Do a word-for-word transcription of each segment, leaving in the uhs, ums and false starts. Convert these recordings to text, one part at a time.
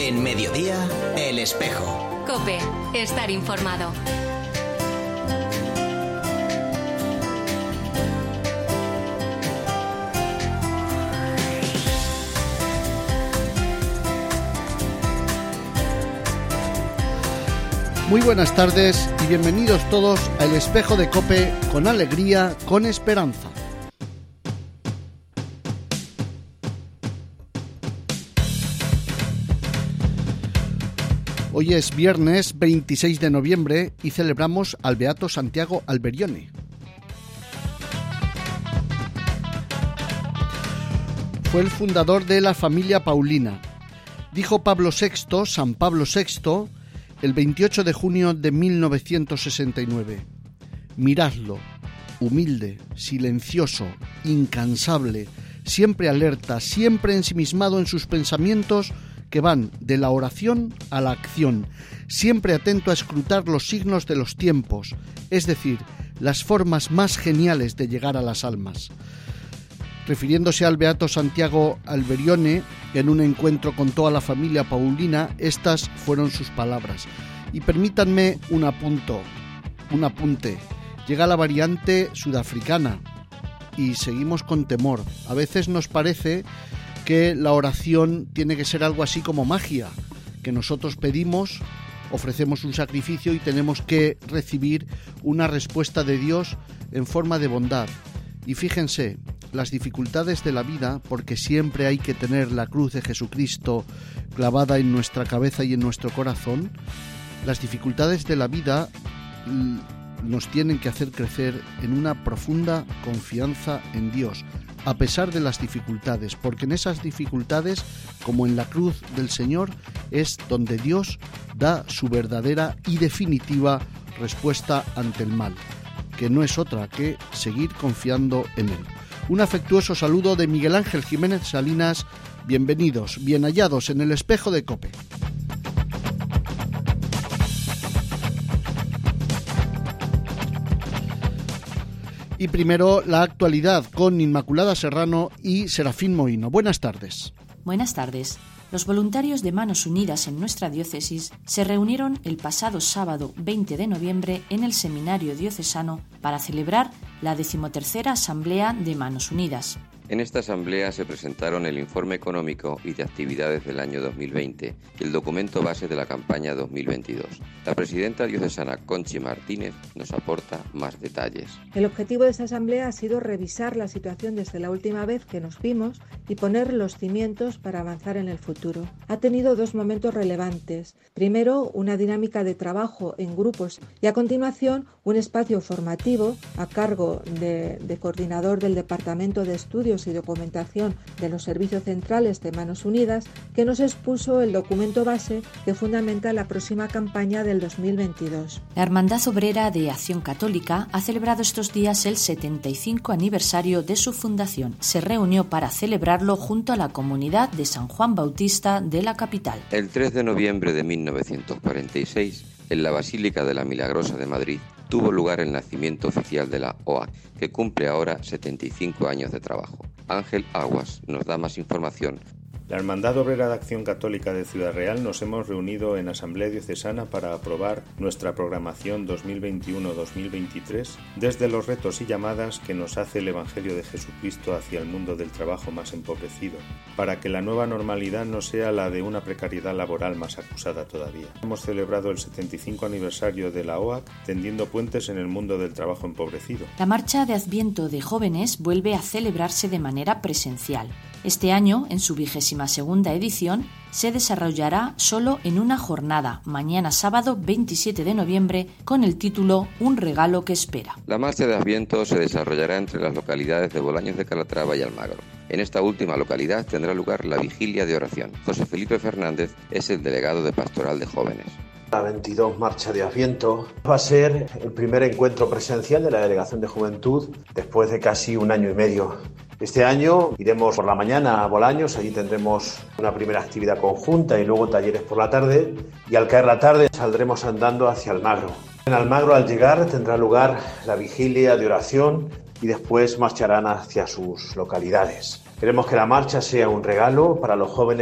En Mediodía, El Espejo. COPE, estar informado. Muy buenas tardes y bienvenidos todos a El Espejo de COPE, con alegría, con esperanza. Hoy es viernes veintiséis de noviembre y celebramos al Beato Santiago Alberione. Fue el fundador de la familia Paulina. Dijo Pablo sexto, San Pablo sexto, el veintiocho de junio de mil novecientos sesenta y nueve. Miradlo, humilde, silencioso, incansable, siempre alerta, siempre ensimismado en sus pensamientos que van de la oración a la acción, siempre atento a escrutar los signos de los tiempos, es decir, las formas más geniales de llegar a las almas. Refiriéndose al Beato Santiago Alberione, en un encuentro con toda la familia Paulina, estas fueron sus palabras. Y permítanme un apunto, un apunte. Llega la variante sudafricana y seguimos con temor. A veces nos parece que la oración tiene que ser algo así como magia, que nosotros pedimos, ofrecemos un sacrificio y tenemos que recibir una respuesta de Dios en forma de bondad. Y fíjense, las dificultades de la vida, porque siempre hay que tener la cruz de Jesucristo clavada en nuestra cabeza y en nuestro corazón, las dificultades de la vida nos tienen que hacer crecer en una profunda confianza en Dios, a pesar de las dificultades, porque en esas dificultades, como en la cruz del Señor, es donde Dios da su verdadera y definitiva respuesta ante el mal, que no es otra que seguir confiando en Él. Un afectuoso saludo de Miguel Ángel Jiménez Salinas. Bienvenidos, bien hallados en El Espejo de COPE. Y primero la actualidad con Inmaculada Serrano y Serafín Mohino. Buenas tardes. Buenas tardes. Los voluntarios de Manos Unidas en nuestra diócesis se reunieron el pasado sábado veinte de noviembre en el Seminario Diocesano para celebrar la decimotercera Asamblea de Manos Unidas. En esta asamblea se presentaron el informe económico y de actividades del año dos mil veinte y el documento base de la campaña dos mil veintidós. La presidenta diocesana Conchi Martínez nos aporta más detalles. El objetivo de esta asamblea ha sido revisar la situación desde la última vez que nos vimos y poner los cimientos para avanzar en el futuro. Ha tenido dos momentos relevantes. Primero, una dinámica de trabajo en grupos y a continuación un espacio formativo a cargo de, de coordinador del Departamento de Estudios y Documentación de los Servicios Centrales de Manos Unidas, que nos expuso el documento base que fundamenta la próxima campaña del dos mil veintidós. La Hermandad Obrera de Acción Católica ha celebrado estos días el setenta y cinco aniversario de su fundación. Se reunió para celebrarlo junto a la comunidad de San Juan Bautista de la capital. El tres de noviembre de mil novecientos cuarenta y seis, en la Basílica de la Milagrosa de Madrid, tuvo lugar el nacimiento oficial de la O A C, que cumple ahora setenta y cinco años de trabajo. Ángel Aguas nos da más información. La Hermandad Obrera de Acción Católica de Ciudad Real nos hemos reunido en Asamblea Diocesana para aprobar nuestra programación dos mil veintiuno dos mil veintitrés desde los retos y llamadas que nos hace el Evangelio de Jesucristo hacia el mundo del trabajo más empobrecido, para que la nueva normalidad no sea la de una precariedad laboral más acusada todavía. Hemos celebrado el setenta y cinco aniversario de la O A C tendiendo puentes en el mundo del trabajo empobrecido. La marcha de Adviento de jóvenes vuelve a celebrarse de manera presencial. Este año, en su vigésima segunda edición, se desarrollará solo en una jornada, mañana sábado veintisiete de noviembre, con el título Un regalo que espera. La marcha de Adviento se desarrollará entre las localidades de Bolaños de Calatrava y Almagro. En esta última localidad tendrá lugar la vigilia de oración. José Felipe Fernández es el delegado de Pastoral de Jóvenes. La veintidós Marcha de Adviento va a ser el primer encuentro presencial de la Delegación de Juventud después de casi un año y medio. Este año iremos por la mañana a Bolaños, allí tendremos una primera actividad conjunta y luego talleres por la tarde, y al caer la tarde saldremos andando hacia Almagro. En Almagro, al llegar, tendrá lugar la vigilia de oración y después marcharán hacia sus localidades. Queremos que la marcha sea un regalo para los jóvenes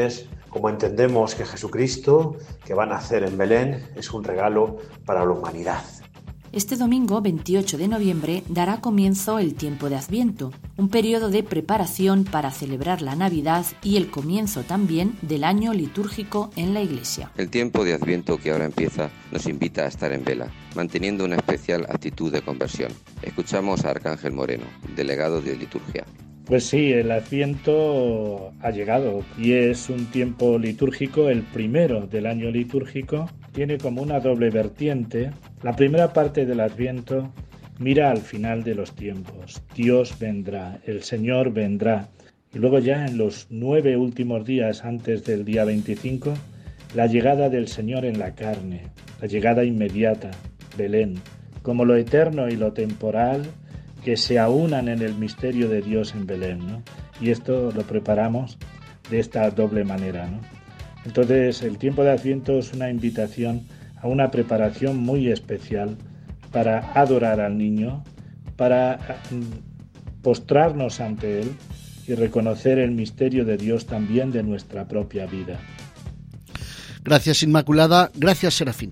como entendemos que Jesucristo, que va a nacer en Belén, es un regalo para la humanidad. Este domingo veintiocho de noviembre dará comienzo el tiempo de Adviento, un periodo de preparación para celebrar la Navidad y el comienzo también del año litúrgico en la Iglesia. El tiempo de Adviento que ahora empieza nos invita a estar en vela, manteniendo una especial actitud de conversión. Escuchamos a Arcángel Moreno, delegado de liturgia. Pues sí, el Adviento ha llegado y es un tiempo litúrgico, el primero del año litúrgico. Tiene como una doble vertiente. La primera parte del Adviento mira al final de los tiempos. Dios vendrá, el Señor vendrá. Y luego ya en los nueve últimos días antes del día veinticinco, la llegada del Señor en la carne, la llegada inmediata, Belén, como lo eterno y lo temporal que se aunan en el misterio de Dios en Belén, ¿no? Y esto lo preparamos de esta doble manera, ¿no? Entonces, el tiempo de Adviento es una invitación a una preparación muy especial para adorar al niño, para postrarnos ante él y reconocer el misterio de Dios también de nuestra propia vida. Gracias, Inmaculada. Gracias, Serafín.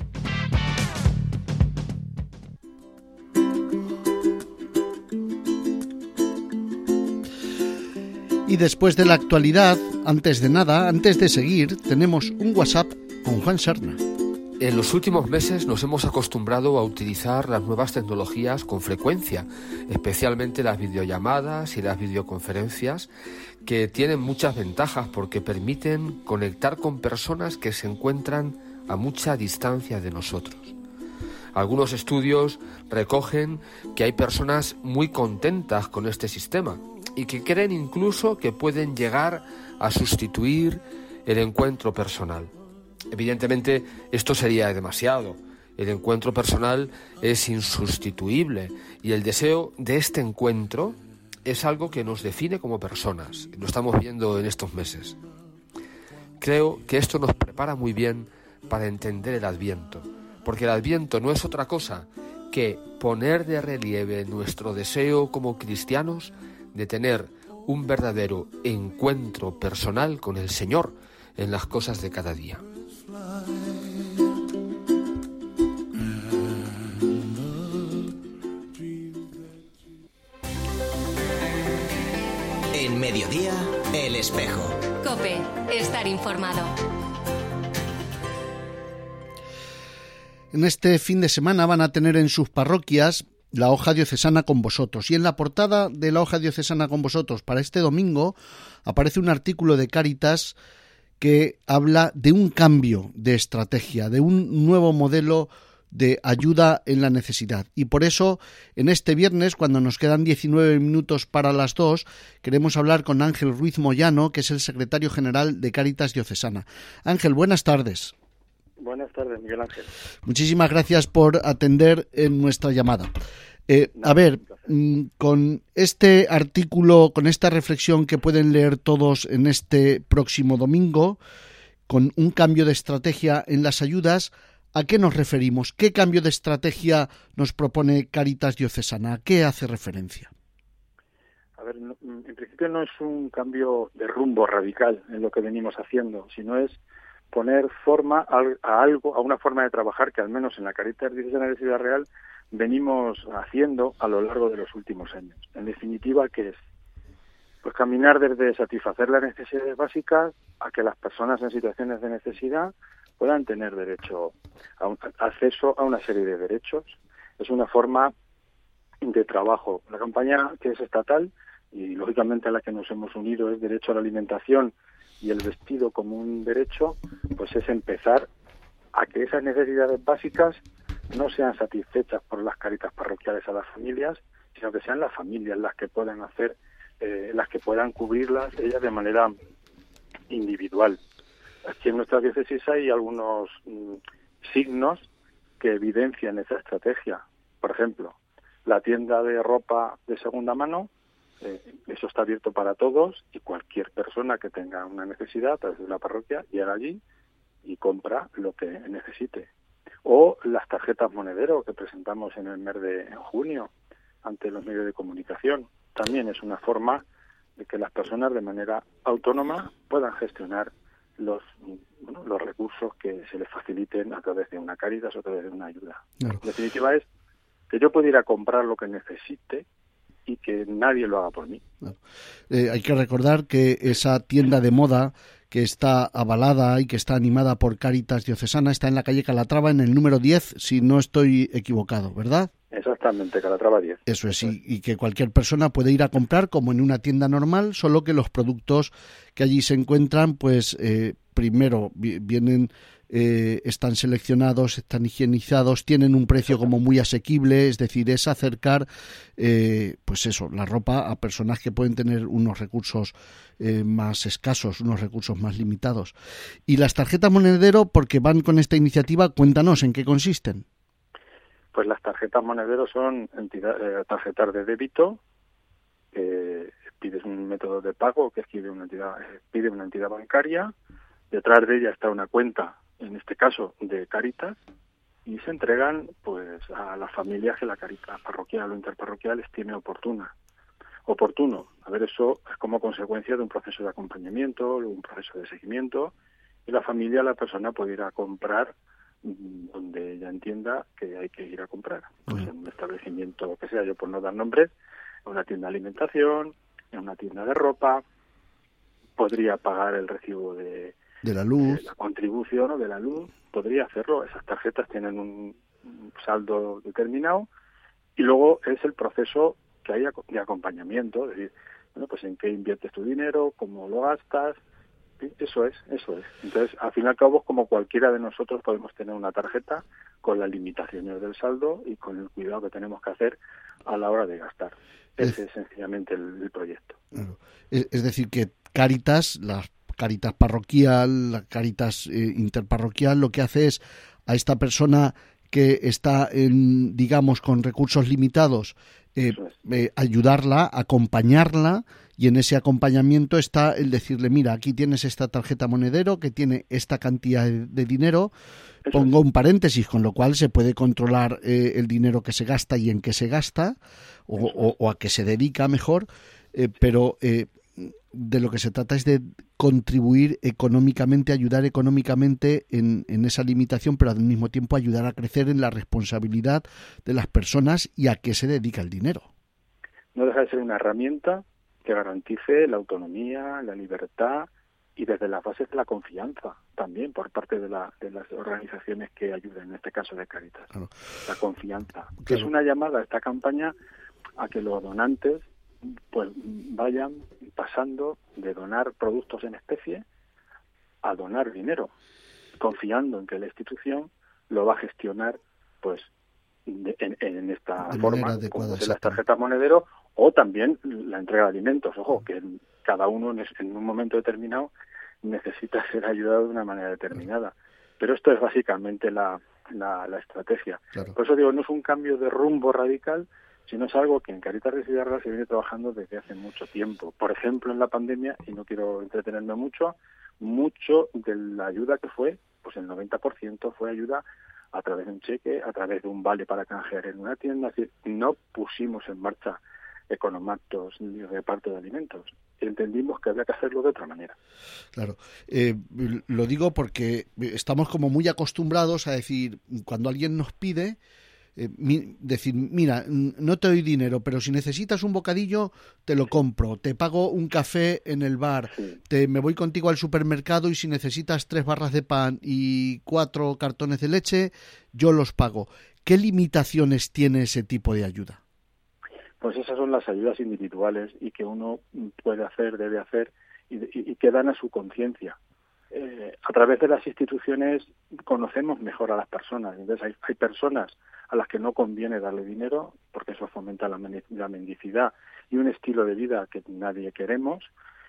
Y después de la actualidad, antes de nada, antes de seguir, tenemos un WhatsApp con Juan Serna. En los últimos meses nos hemos acostumbrado a utilizar las nuevas tecnologías con frecuencia, especialmente las videollamadas y las videoconferencias, que tienen muchas ventajas porque permiten conectar con personas que se encuentran a mucha distancia de nosotros. Algunos estudios recogen que hay personas muy contentas con este sistema y que creen incluso que pueden llegar a sustituir el encuentro personal. Evidentemente, esto sería demasiado. El encuentro personal es insustituible y el deseo de este encuentro es algo que nos define como personas. Lo estamos viendo en estos meses. Creo que esto nos prepara muy bien para entender el Adviento, porque el Adviento no es otra cosa que poner de relieve nuestro deseo como cristianos de tener un verdadero encuentro personal con el Señor en las cosas de cada día. En Mediodía, El Espejo. COPE, estar informado. En este fin de semana van a tener en sus parroquias la hoja diocesana con vosotros. Y en la portada de la hoja diocesana con vosotros para este domingo aparece un artículo de Cáritas que habla de un cambio de estrategia, de un nuevo modelo de ayuda en la necesidad. Y por eso, en este viernes, cuando nos quedan diecinueve minutos para las dos, queremos hablar con Ángel Ruiz Moyano, que es el secretario general de Cáritas Diocesana. Ángel, buenas tardes. Buenas tardes, Miguel Ángel. Muchísimas gracias por atender en nuestra llamada. Eh, no, a ver, con este artículo, con esta reflexión que pueden leer todos en este próximo domingo, con un cambio de estrategia en las ayudas, ¿a qué nos referimos? ¿Qué cambio de estrategia nos propone Cáritas Diocesana? ¿A qué hace referencia? A ver, en principio no es un cambio de rumbo radical en lo que venimos haciendo, sino es poner forma a algo, a una forma de trabajar que al menos en la Cáritas Diocesana de Ciudad Real venimos haciendo a lo largo de los últimos años. En definitiva, ¿qué es? Pues caminar desde satisfacer las necesidades básicas a que las personas en situaciones de necesidad puedan tener derecho a un, acceso a una serie de derechos. Es una forma de trabajo. La campaña que es estatal y lógicamente a la que nos hemos unido es derecho a la alimentación y el vestido como un derecho, pues es empezar a que esas necesidades básicas no sean satisfechas por las caritas parroquiales a las familias, sino que sean las familias las que puedan hacer, eh, las que puedan cubrirlas ellas de manera individual. Aquí en nuestra diócesis hay algunos mm, signos que evidencian esa estrategia. Por ejemplo, la tienda de ropa de segunda mano, eh, eso está abierto para todos y cualquier persona que tenga una necesidad a través de la parroquia llega allí y compra lo que necesite. O las tarjetas monedero que presentamos en el mes de junio ante los medios de comunicación. También es una forma de que las personas de manera autónoma puedan gestionar los bueno, los recursos que se les faciliten a través de una Cáritas o a través de una ayuda. Claro. En definitiva es que yo pueda ir a comprar lo que necesite y que nadie lo haga por mí. Claro. Eh, hay que recordar que esa tienda de moda que está avalada y que está animada por Cáritas Diocesana está en la calle Calatrava, en el número diez, si no estoy equivocado, ¿verdad? Exactamente, Calatrava diez. Eso es, y, y que cualquier persona puede ir a comprar como en una tienda normal, solo que los productos que allí se encuentran, pues eh, primero vienen, eh, están seleccionados, están higienizados, tienen un precio como muy asequible, es decir, es acercar, eh, pues eso, la ropa a personas que pueden tener unos recursos eh, más escasos, unos recursos más limitados. Y las tarjetas monedero, porque van con esta iniciativa, cuéntanos en qué consisten. Pues las tarjetas monedero son entidad, eh, tarjetas de débito, eh, pides un método de pago que escribe una entidad, eh, pide una entidad bancaria, detrás de ella está una cuenta, en este caso de Cáritas, y se entregan pues a las familias que la Cáritas parroquial o interparroquial estime oportuna. Oportuno, a ver, eso es como consecuencia de un proceso de acompañamiento, un proceso de seguimiento, y la familia, la persona puede ir a comprar donde ella entienda que hay que ir a comprar, pues en un establecimiento que sea, yo por no dar nombres, en una tienda de alimentación, en una tienda de ropa, podría pagar el recibo de, de la luz, de la contribución o de la luz, podría hacerlo. Esas tarjetas tienen un, un saldo determinado y luego es el proceso que hay de acompañamiento, es decir, bueno, pues en qué inviertes tu dinero, cómo lo gastas. Eso es, eso es. Entonces, al fin y al cabo, como cualquiera de nosotros podemos tener una tarjeta con las limitaciones del saldo y con el cuidado que tenemos que hacer a la hora de gastar. Ese es, es sencillamente el, el proyecto. Claro. Es, es decir, que Cáritas, la Cáritas parroquial, la Cáritas eh, interparroquial, lo que hace es a esta persona que está, en, digamos, con recursos limitados, eh, eh, ayudarla, acompañarla, y en ese acompañamiento está el decirle, mira, aquí tienes esta tarjeta monedero que tiene esta cantidad de, de dinero, Eso pongo es. un paréntesis, con lo cual se puede controlar eh, el dinero que se gasta y en qué se gasta, o, o, o a qué se dedica mejor, eh, pero eh, de lo que se trata es de contribuir económicamente, ayudar económicamente en, en esa limitación, pero al mismo tiempo ayudar a crecer en la responsabilidad de las personas y a qué se dedica el dinero. No deja de ser una herramienta que garantice la autonomía, la libertad y desde las bases de la confianza también por parte de, la, de las organizaciones que ayuden, en este caso de Cáritas. Claro. La confianza. Claro. Que es una llamada a esta campaña a que los donantes pues vayan pasando de donar productos en especie a donar dinero, confiando en que la institución lo va a gestionar pues de, en, en esta de forma, como de las tarjetas monedero, o también la entrega de alimentos. Ojo, que cada uno en un momento determinado necesita ser ayudado de una manera determinada. Pero esto es básicamente la, la, la estrategia. Claro. Por eso digo, no es un cambio de rumbo radical, sino es algo que en Cáritas de Ciudad Real se viene trabajando desde hace mucho tiempo. Por ejemplo, en la pandemia, y no quiero entretenerme mucho, mucho de la ayuda que fue, pues el noventa por ciento fue ayuda a través de un cheque, a través de un vale para canjear en una tienda. Es decir, no pusimos en marcha economactos ni reparto de alimentos. Entendimos que había que hacerlo de otra manera. Claro. Eh, lo digo porque estamos como muy acostumbrados a decir, cuando alguien nos pide, Eh, mi, decir, mira, no te doy dinero, pero si necesitas un bocadillo, te lo compro, te pago un café en el bar, sí. te me voy contigo al supermercado y si necesitas tres barras de pan y cuatro cartones de leche, yo los pago. ¿Qué limitaciones tiene ese tipo de ayuda? Pues esas son las ayudas individuales y que uno puede hacer, debe hacer y, y, y que dan a su conciencia. Eh, a través de las instituciones conocemos mejor a las personas. Entonces hay, hay personas a las que no conviene darle dinero porque eso fomenta la, la mendicidad y un estilo de vida que nadie queremos,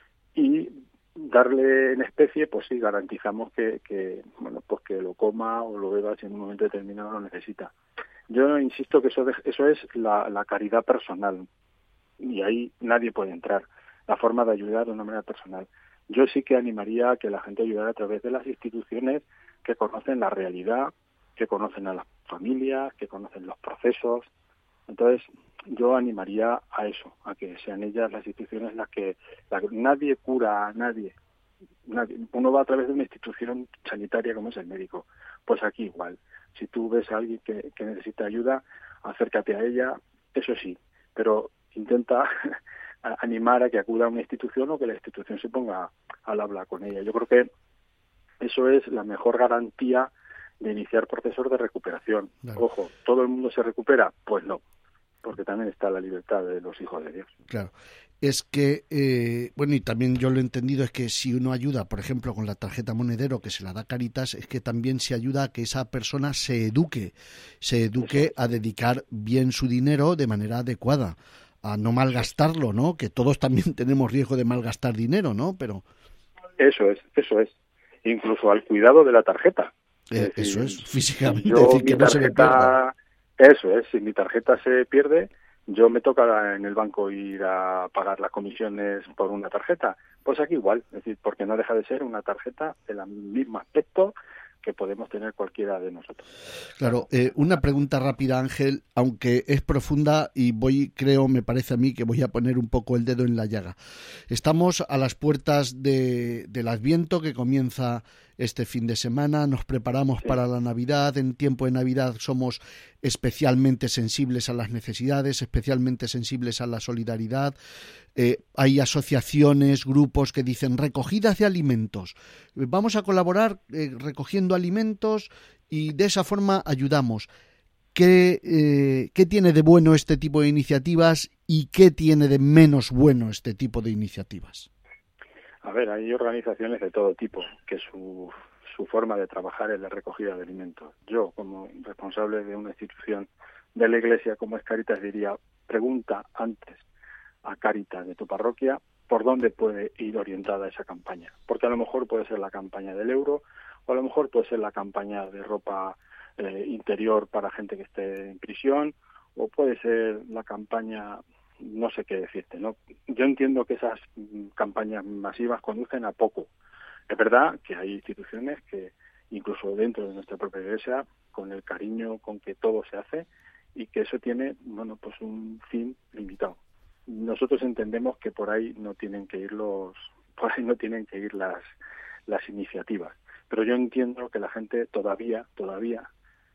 y darle en especie, pues sí, garantizamos que, que bueno, pues que lo coma o lo beba si en un momento determinado lo necesita. Yo insisto que eso, de, eso es la, la caridad personal y ahí nadie puede entrar. La forma de ayudar de una manera personal. Yo sí que animaría a que la gente ayudara a través de las instituciones que conocen la realidad, que conocen a las familias, que conocen los procesos. Entonces, yo animaría a eso, a que sean ellas las instituciones las que... La, nadie cura a nadie, una, uno va a través de una institución sanitaria como es el médico. Pues aquí igual. Si tú ves a alguien que, que necesita ayuda, acércate a ella, eso sí, pero intenta animar a que acuda a una institución o que la institución se ponga al habla con ella. Yo creo que eso es la mejor garantía de iniciar procesos de recuperación. Claro. Ojo, ¿todo el mundo se recupera? Pues no, porque también está la libertad de los hijos de Dios. Claro. Es que, eh, bueno, y también yo lo he entendido, es que si uno ayuda, por ejemplo, con la tarjeta monedero que se la da Cáritas, es que también se ayuda a que esa persona se eduque, se eduque a dedicar bien su dinero de manera adecuada, a no malgastarlo, ¿no? Que todos también tenemos riesgo de malgastar dinero, ¿no? Pero eso es, eso es. Incluso al cuidado de la tarjeta. Eh, es decir, eso es, físicamente, yo, decir, que tarjeta, no se me pierda. Eso es, si mi tarjeta se pierde, yo me toca en el banco ir a pagar las comisiones por una tarjeta. Pues aquí igual, es decir, porque no deja de ser una tarjeta del mismo aspecto que podemos tener cualquiera de nosotros. Claro, eh, una pregunta rápida, Ángel, aunque es profunda y voy, creo, me parece a mí que voy a poner un poco el dedo en la llaga. Estamos a las puertas de, del Adviento, que comienza este fin de semana, nos preparamos sí. para la Navidad. En tiempo de Navidad somos especialmente sensibles a las necesidades, especialmente sensibles a la solidaridad. Eh, hay asociaciones, grupos que dicen recogidas de alimentos. Vamos a colaborar eh, recogiendo alimentos y de esa forma ayudamos. ¿Qué, eh, ¿Qué tiene de bueno este tipo de iniciativas y qué tiene de menos bueno este tipo de iniciativas? A ver, hay organizaciones de todo tipo que su, su forma de trabajar es la recogida de alimentos. Yo, como responsable de una institución de la Iglesia como es Cáritas, diría, pregunta antes a Cáritas de tu parroquia por dónde puede ir orientada esa campaña. Porque a lo mejor puede ser la campaña del euro o a lo mejor puede ser la campaña de ropa eh, interior para gente que esté en prisión o puede ser la campaña... no sé qué decirte, ¿no? Yo entiendo que esas campañas masivas conducen a poco. Es verdad que hay instituciones que, incluso dentro de nuestra propia iglesia, con el cariño con que todo se hace, y que eso tiene, bueno, pues un fin limitado. Nosotros entendemos que por ahí no tienen que ir los, por ahí no tienen que ir las, las iniciativas. Pero yo entiendo que la gente todavía, todavía,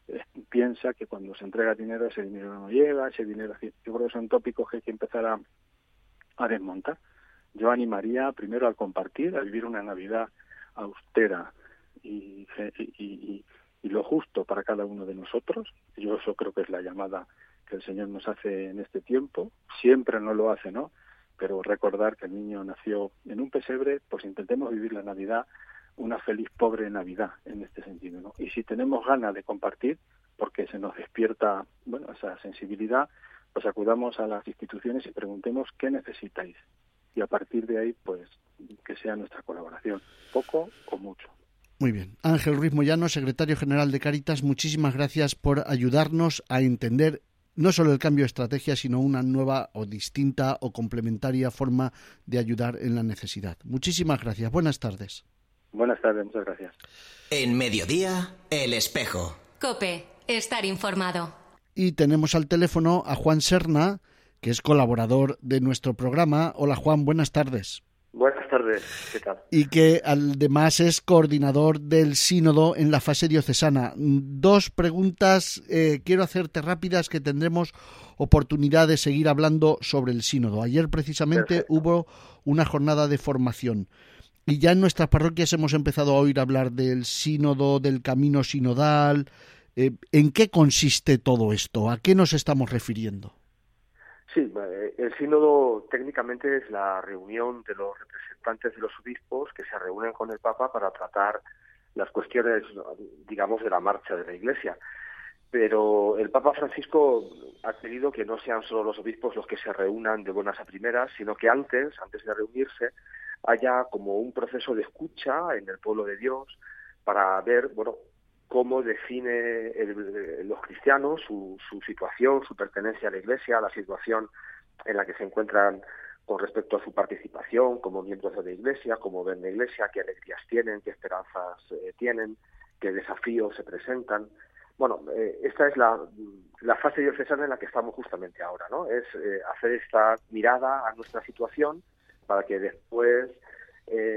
piensa que cuando se entrega dinero, ese dinero no llega, ese dinero... Yo creo que son tópicos que hay que empezar a, a desmontar. Yo animaría primero al compartir, a vivir una Navidad austera y, y, y, y lo justo para cada uno de nosotros. Yo eso creo que es la llamada que el Señor nos hace en este tiempo. Siempre no lo hace, ¿no? Pero recordar que el niño nació en un pesebre, pues intentemos vivir la Navidad una feliz pobre Navidad en este sentido, ¿no? Y si tenemos ganas de compartir, porque se nos despierta, bueno, esa sensibilidad, pues acudamos a las instituciones y preguntemos qué necesitáis. Y a partir de ahí, pues, que sea nuestra colaboración, poco o mucho. Muy bien. Ángel Ruiz Moyano, secretario general de Cáritas, muchísimas gracias por ayudarnos a entender no solo el cambio de estrategia, sino una nueva o distinta o complementaria forma de ayudar en la necesidad. Muchísimas gracias. Buenas tardes. Buenas tardes, muchas gracias. En Mediodía, El Espejo. COPE, estar informado. Y tenemos al teléfono a Juan Serna, que es colaborador de nuestro programa. Hola Juan, buenas tardes. Buenas tardes, ¿qué tal? Y que además es coordinador del sínodo en la fase diocesana. Dos preguntas eh, quiero hacerte rápidas, que tendremos oportunidad de seguir hablando sobre el sínodo. Ayer precisamente Perfecto. hubo una jornada de formación. Y ya en nuestras parroquias hemos empezado a oír hablar del sínodo, del camino sinodal. Eh, ¿En qué consiste todo esto? ¿A qué nos estamos refiriendo? Sí, el sínodo técnicamente es la reunión de los representantes de los obispos que se reúnen con el Papa para tratar las cuestiones, digamos, de la marcha de la Iglesia. Pero el Papa Francisco ha querido que no sean solo los obispos los que se reúnan de buenas a primeras, sino que antes, antes de reunirse, haya como un proceso de escucha en el pueblo de Dios para ver, bueno, cómo define el, los cristianos su, su situación, su pertenencia a la Iglesia, la situación en la que se encuentran con respecto a su participación como miembros de la Iglesia, cómo ven la Iglesia, qué alegrías tienen, qué esperanzas eh, tienen, qué desafíos se presentan. Bueno, eh, esta es la, la fase diocesana en la que estamos justamente ahora, ¿no? Es eh, hacer esta mirada a nuestra situación para que después, en, en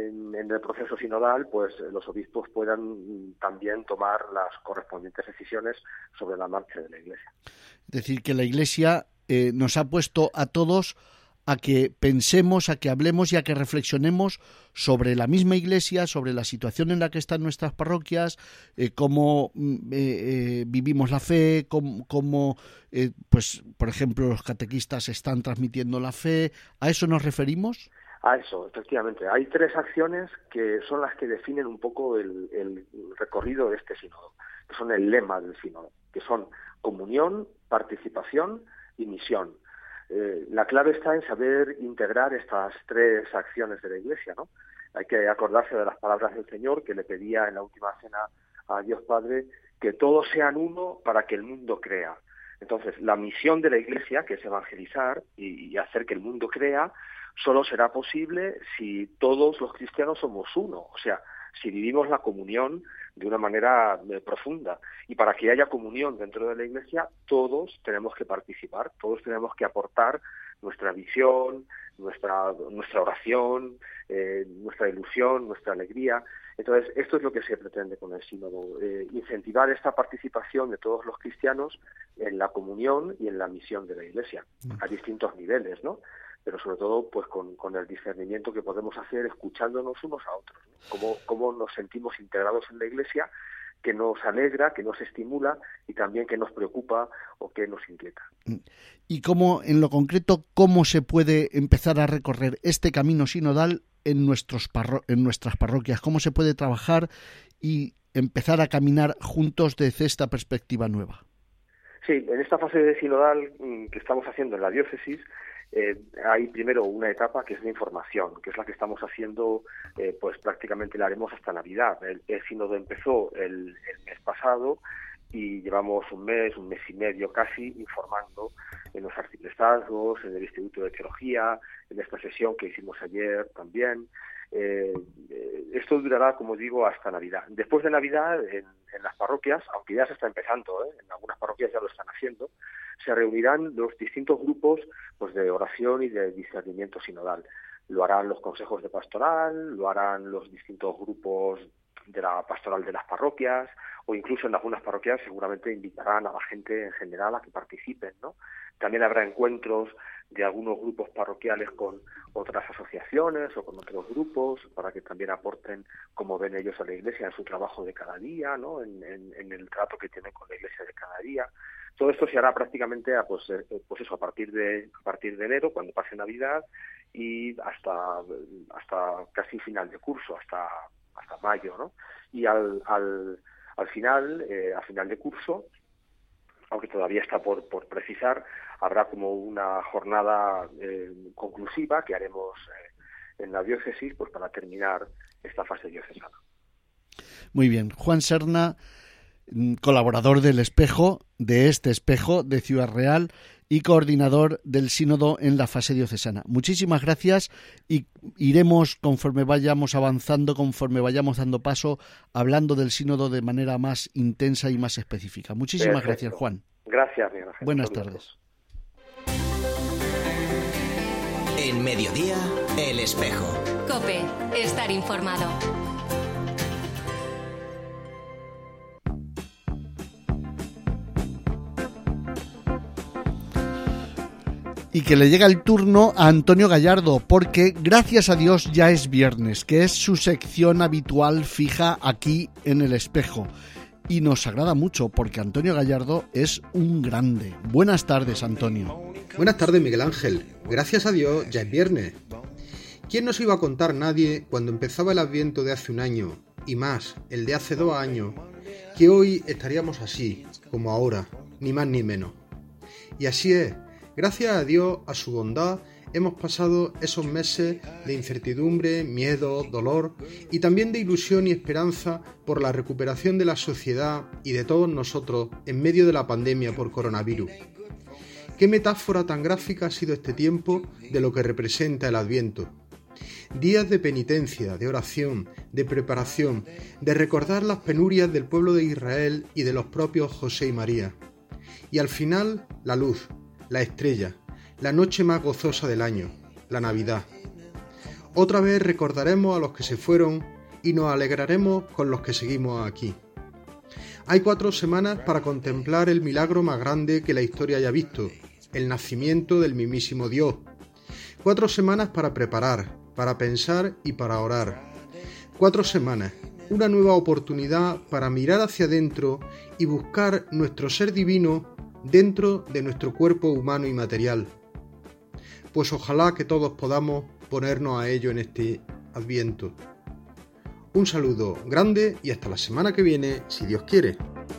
el proceso sinodal, pues los obispos puedan también tomar las correspondientes decisiones sobre la marcha de la Iglesia. Es decir, que la Iglesia eh, nos ha puesto a todos a que pensemos, a que hablemos y a que reflexionemos sobre la misma Iglesia, sobre la situación en la que están nuestras parroquias, eh, cómo eh, eh, vivimos la fe, cómo, cómo eh, pues, por ejemplo, los catequistas están transmitiendo la fe. ¿A eso nos referimos? A eso, efectivamente. Hay tres acciones que son las que definen un poco el, el recorrido de este sínodo, que son el lema del sínodo, que son comunión, participación y misión. Eh, la clave está en saber integrar estas tres acciones de la Iglesia, ¿no? Hay que acordarse de las palabras del Señor, que le pedía en la última cena a Dios Padre que todos sean uno para que el mundo crea. Entonces, la misión de la Iglesia, que es evangelizar y, y hacer que el mundo crea, solo será posible si todos los cristianos somos uno, o sea, si vivimos la comunión de una manera eh, profunda. Y para que haya comunión dentro de la Iglesia, todos tenemos que participar, todos tenemos que aportar nuestra visión, nuestra nuestra oración, eh, nuestra ilusión, nuestra alegría. Entonces, esto es lo que se pretende con el sínodo, eh, incentivar esta participación de todos los cristianos en la comunión y en la misión de la Iglesia, a distintos niveles, ¿no? Pero sobre todo pues con, con el discernimiento que podemos hacer escuchándonos unos a otros, ¿no? Cómo, cómo nos sentimos integrados en la Iglesia, que nos alegra, que nos estimula y también que nos preocupa o que nos inquieta. Y cómo, en lo concreto, cómo se puede empezar a recorrer este camino sinodal en, nuestros parro- en nuestras parroquias, cómo se puede trabajar y empezar a caminar juntos desde esta perspectiva nueva. Sí, en esta fase de sinodal que estamos haciendo en la diócesis, Eh, hay primero una etapa que es de información, que es la que estamos haciendo, eh, pues prácticamente la haremos hasta Navidad. El, el sínodo empezó el, el mes pasado y llevamos un mes, un mes y medio casi informando en los arciprestazgos, en el Instituto de Teología, en esta sesión que hicimos ayer también. Eh, eh, esto durará, como digo, hasta Navidad. Después de Navidad, en, en las parroquias, aunque ya se está empezando, ¿eh? En algunas parroquias ya lo están haciendo, se reunirán los distintos grupos pues de oración y de discernimiento sinodal. Lo harán los consejos de pastoral, lo harán los distintos grupos de la pastoral de las parroquias, o incluso en algunas parroquias seguramente invitarán a la gente en general a que participen, ¿no? También habrá encuentros de algunos grupos parroquiales con otras asociaciones o con otros grupos para que también aporten cómo ven ellos a la Iglesia en su trabajo de cada día, ¿no? En, en, en el trato que tienen con la Iglesia de cada día. Todo esto se hará prácticamente a, pues, eh, pues eso, a partir de a partir de enero, cuando pase Navidad, y hasta hasta casi final de curso, hasta hasta mayo, ¿no? Y al al, al final, eh, a final de curso, aunque todavía está por, por precisar, habrá como una jornada eh, conclusiva que haremos eh, en la diócesis pues para terminar esta fase diocesana. Muy bien. Juan Serna, colaborador del Espejo, de este Espejo de Ciudad Real y coordinador del sínodo en la fase diocesana. Muchísimas gracias y iremos, conforme vayamos avanzando, conforme vayamos dando paso, hablando del sínodo de manera más intensa y más específica. Muchísimas Perfecto. gracias, Juan. Gracias, Miguel Ángel. Buenas Saludos. tardes. En Mediodía, El Espejo. COPE. Estar informado. Y que le llega el turno a Antonio Gallardo, porque gracias a Dios ya es viernes, que es su sección habitual fija aquí en El Espejo. Y nos agrada mucho porque Antonio Gallardo es un grande. Buenas tardes, Antonio. Buenas tardes, Miguel Ángel. Gracias a Dios ya es viernes. ¿Quién nos iba a contar nadie cuando empezaba el Adviento de hace un año, y más, el de hace dos años, que hoy estaríamos así, como ahora, ni más ni menos? Y así es. Gracias a Dios, a su bondad, hemos pasado esos meses de incertidumbre, miedo, dolor y también de ilusión y esperanza por la recuperación de la sociedad y de todos nosotros en medio de la pandemia por coronavirus. ¿Qué metáfora tan gráfica ha sido este tiempo de lo que representa el Adviento? Días de penitencia, de oración, de preparación, de recordar las penurias del pueblo de Israel y de los propios José y María. Y al final, la luz, la estrella, la noche más gozosa del año, la Navidad. Otra vez recordaremos a los que se fueron y nos alegraremos con los que seguimos aquí. Hay cuatro semanas para contemplar el milagro más grande que la historia haya visto, el nacimiento del mismísimo Dios. Cuatro semanas para preparar, para pensar y para orar. Cuatro semanas, una nueva oportunidad para mirar hacia adentro y buscar nuestro ser divino dentro de nuestro cuerpo humano y material. Pues ojalá que todos podamos ponernos a ello en este Adviento. Un saludo grande y hasta la semana que viene, si Dios quiere.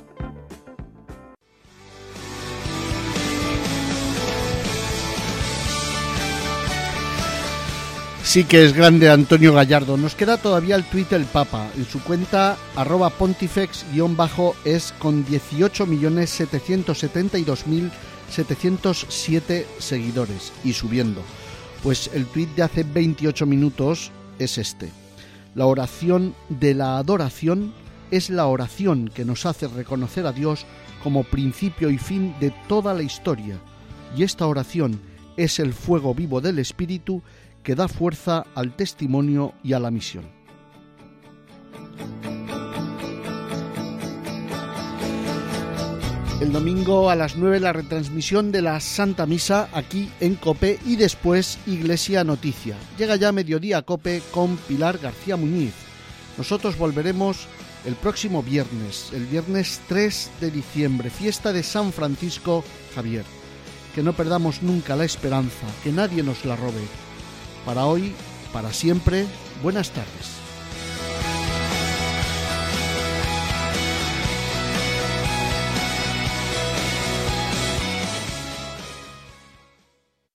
Sí que es grande Antonio Gallardo. Nos queda todavía el tuit del Papa. En su cuenta arroba pontifex-es con dieciocho millones setecientos setenta y dos mil setecientos siete seguidores y subiendo. Pues el tuit de hace veintiocho minutos es este. La oración de la adoración es la oración que nos hace reconocer a Dios como principio y fin de toda la historia. Y esta oración es el fuego vivo del Espíritu que da fuerza al testimonio y a la misión. El domingo a las nueve la retransmisión de la Santa Misa aquí en COPE y después Iglesia Noticia. Llega ya Mediodía COPE con Pilar García Muñiz. Nosotros volveremos el próximo viernes, el viernes tres de diciembre, fiesta de San Francisco Javier. Que no perdamos nunca la esperanza, que nadie nos la robe. Para hoy, para siempre, buenas tardes.